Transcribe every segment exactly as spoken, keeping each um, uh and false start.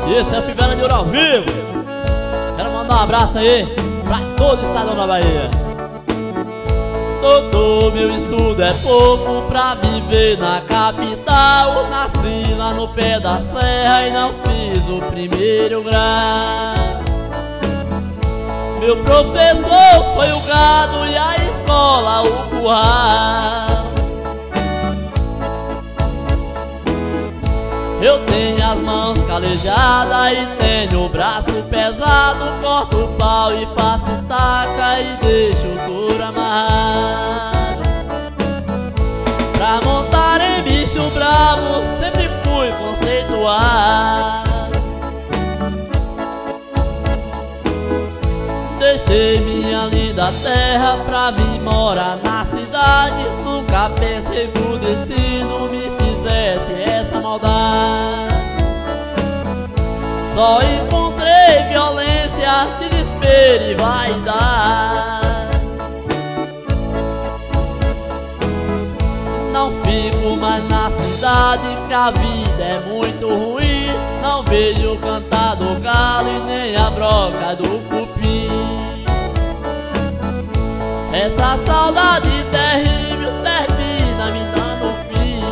E esse é o Fivela de Ouro ao vivo. Quero mandar um abraço aí pra todo o estado da Bahia. Doutor, meu estudo é pouco pra viver na capital. Nasci lá no pé da serra e não fiz o primeiro grau. Meu professor foi o gado e a escola o curral. Eu tenho as mãos calejadas e tenho o braço pesado. Corto o pau e faço estaca e deixo o touro amarrado. Pra montar em bicho bravo sempre fui conceituado. Deixei minha linda terra pra vir morar na cidade. Nunca pensei que o destino me fizesse essa maldade. Só encontrei violência, desespero e vaidade. Não fico mais na cidade, que a vida é muito ruim. Não vejo o cantar do galo e nem a broca do cupim. Essa saudade terrível termina me dando fim.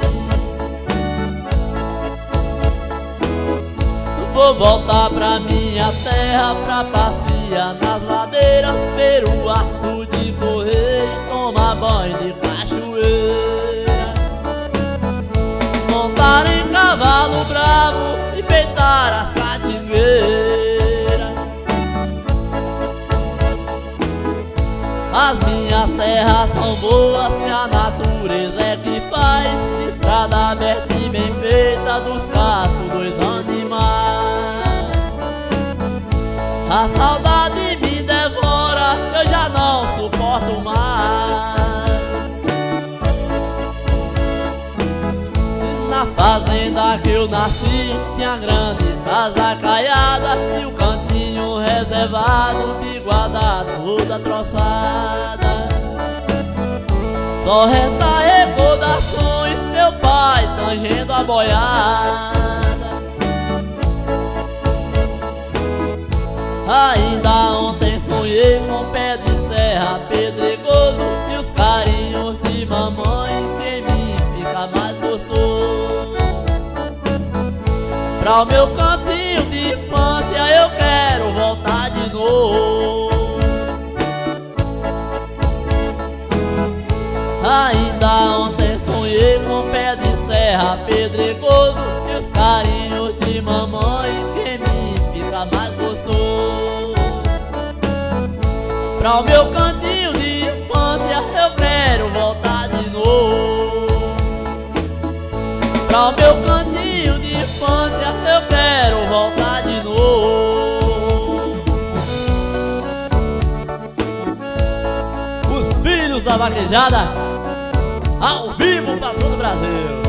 Vou voltar pra minha terra pra passear nas ladeiras, ver o açude correr e tomar banho de cachoeira. Montar em cavalo bravo e peitar as cativeiras. As minhas terras são boas, que a natureza é que faz. Estrada aberta e bem feita, dos cascos dois animais. A saudade me devora, eu já não suporto mais. Na fazenda que eu nasci tinha grande casa caiada e o cantinho reservado de guardar toda troçada. Só resta recordações, meu pai tangendo a boiada. Ainda ontem sonhei com pé de serra pedregoso e os carinhos de mamãe que em mim fica mais gostoso. Pra o meu cantinho de infância eu quero voltar de novo. Ainda ontem sonhei com pé de serra pedregoso e os carinhos de mamãe que em mim fica mais gostoso. Pra o meu cantinho de infância eu quero voltar de novo. Pra o meu cantinho de infância eu quero voltar de novo. Os filhos da vaquejada ao vivo pra todo o Brasil.